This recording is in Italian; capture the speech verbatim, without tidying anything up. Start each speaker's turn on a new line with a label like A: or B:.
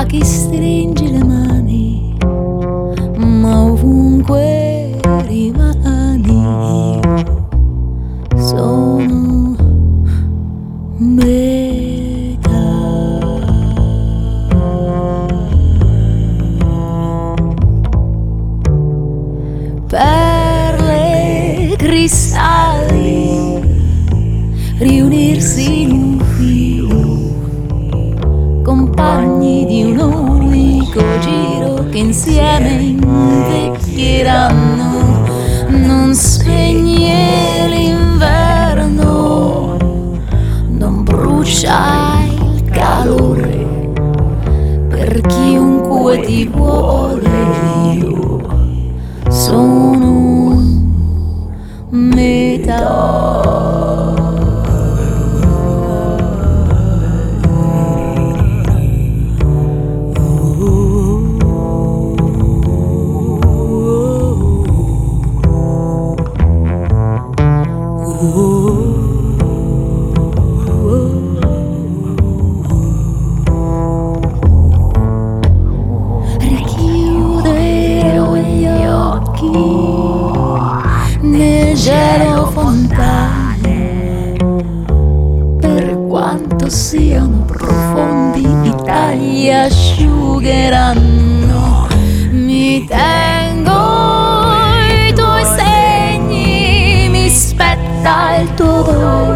A: a chi stringi le mani, ma ovunque rimani io sono metà. Perle, cristalli, riunirsi in un filo, compagni di un unico giro che insieme invecchieranno. Non spegne l'inverno, non brucia il calore, per chiunque ti vuole io sono metà. Richiuderò gli occhi nel gelo fontane, per quanto siano profondi i tagli asciugheranno. Mi tengo i tuoi segni, mi spetta il tuo dolore,